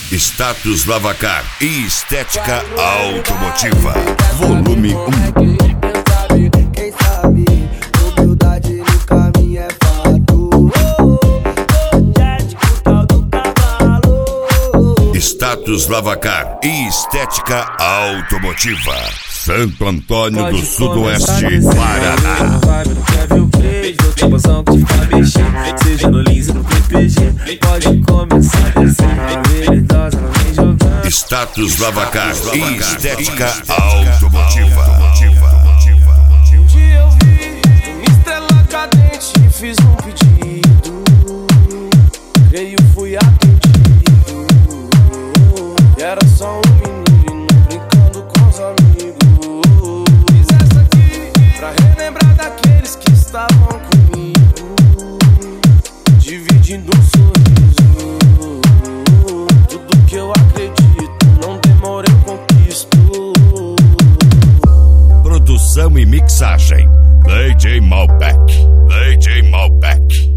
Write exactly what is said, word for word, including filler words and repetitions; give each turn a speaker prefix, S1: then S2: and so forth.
S1: Status Lavacar e Estética Automotiva. Volume um.
S2: Quem sabe, humildade no caminho é fato. Tal do cavalo.
S1: Status Lavacar e Estética Automotiva. Santo Antônio do Sudoeste, Paraná.
S3: Seja no Lins ou no P P G, pode começar a descer. Habilidosa, não vem jogar.
S1: Status Lavacar e Estética Automotiva.
S2: Um dia eu vi uma estrela cadente e fiz um pedido. Creio fui atendido. E era só um menino brincando com os amigos. Fiz essa aqui pra relembrar daqueles que estavam comigo, dividindo um sorriso. Tudo que eu acredito, não demora eu conquisto.
S1: Produção e mixagem D J Malbec. D J Malbec.